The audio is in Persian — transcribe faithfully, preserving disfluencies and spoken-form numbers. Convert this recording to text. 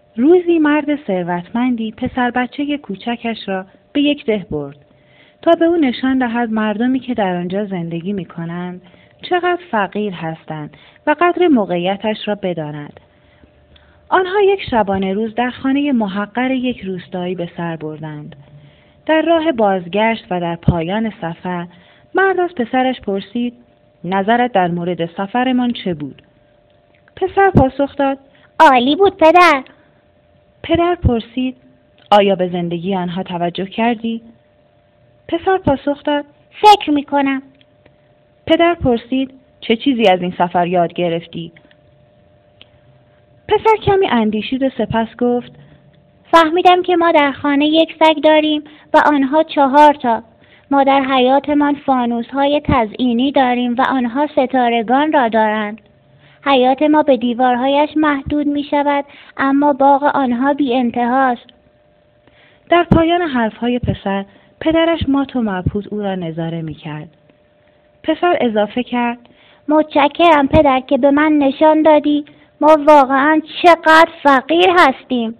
روزی مرد ثروتمندی پسر بچه کوچکش را به یک ده برد تا به او نشان دهد مردمی که در آنجا زندگی می کنند چقدر فقیر هستند و قدر موقعیتش را بداند. آنها یک شبانه روز در خانه محقر یک روستایی به سر بردند. در راه بازگشت و در پایان سفر مرد از پسرش پرسید: نظرت در مورد سفرمان چه بود؟ پسر پاسخ داد: عالی بود پدر. پدر پرسید: آیا به زندگی آنها توجه کردی؟ پسر پاسخ داد: فکر می کنم. پدر پرسید: چه چیزی از این سفر یاد گرفتی؟ پسر کمی اندیشید و سپس گفت: فهمیدم که ما در خانه یک سگ داریم و آنها چهار تا. ما در حیاتمان فانوس‌های تزئینی داریم و آنها ستارگان را دارند. حیات ما به دیوارهایش محدود می شود اما باغ آنها بی انتهاست. در پایان حرفهای پسر پدرش مات و مبهوت او را نظاره می کرد. پسر اضافه کرد: متشکرم پدر که به من نشان دادی ما واقعا چقدر فقیر هستیم.